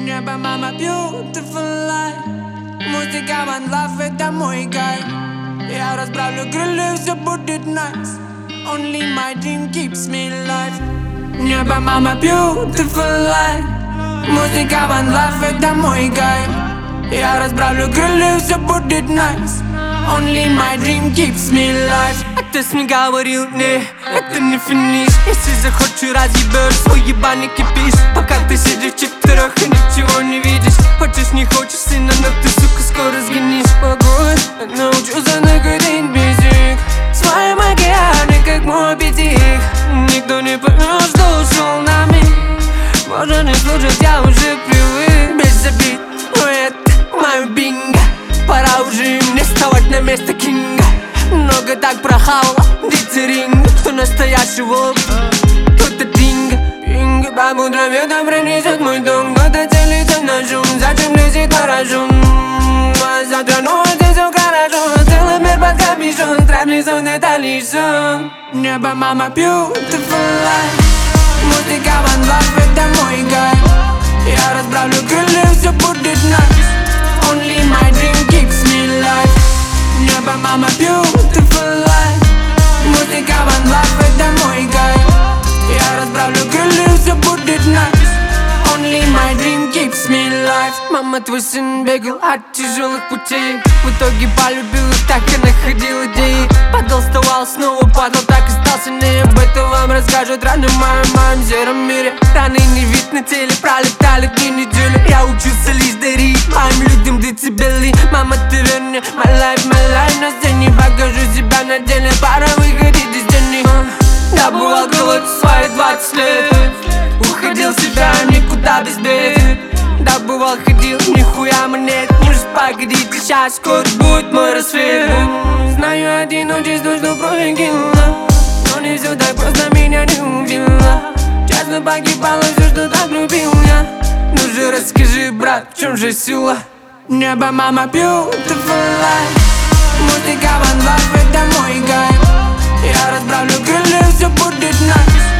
Небо, мама, beautiful life. Музыка, one love, это мой кайф. Я расправлю крылья, все будет nice. Only my dream keeps me alive. Небо, мама, beautiful life. Музыка, one love, это мой кайф. Я расправлю крылья, все будет nice. Only my dream keeps me alive. Отец мне говорил, не, это не финиш. Если захочу, разъебешь свой ебаный кипиш. Пока ты сидишь в четверых и ничего не видишь. Хочешь, не хочешь, сына, но ты, сука, скоро сгинешь. Погодь, научился находить бесик. В своем океане, как Моби Дик. Никто не поймет, что ушел на миг. Можно не слушать, я уже привык. Без обид, но это мое бинго. Пора уже мне вставать на место кинга. Много так прохавала, длится ринг. Кто настоящий волк, кто-то динго. Пинго, по утрам ветром пронесет мой дом. Кто-то целится на шум, зачем лезет парашют. А завтра ночью все хорошо. Целый мир под капюшон, страшный сон, это лишь сон. Небо, мама, beautiful life. Музыка, one love, это мой кайф. Я расправлю крылья, все будет nice. Only my dream keeps me alive. Небо, мама, beautiful life. Музыка, one love, это мой кайф. Я расправлю крылья, все будет nice. Only my dream keeps me alive. Мама, твой сын бегал от тяжелых путей. В итоге полюбил их, так и находил идеи. Подолстовал, снова падал, так и стал сильнее. Об этом вам расскажут рано в моем сером мире. Раны не вид на теле, пролетали дни, недели. Я учился лишь дарить моим людям децибели. Мама, ты верни, my life, на сцене. Покажу себя на деле, пора выходить из тени. Добывал кого-то свои 20 лет. Уходил в себя, никуда без бед. Добывал, ходил, нихуя монет. Не ж погодите, сейчас скоро будет мой рассвет. Знаю, один очень что прокинула. Но не все так просто, меня не убила. Честно погибало все, что так любил я. Ну же расскажи, брат, в чем же сила? Небо, мама, beautiful life. Музыка, one love, это мой кайф. Я расправлю крылья, все будет nice.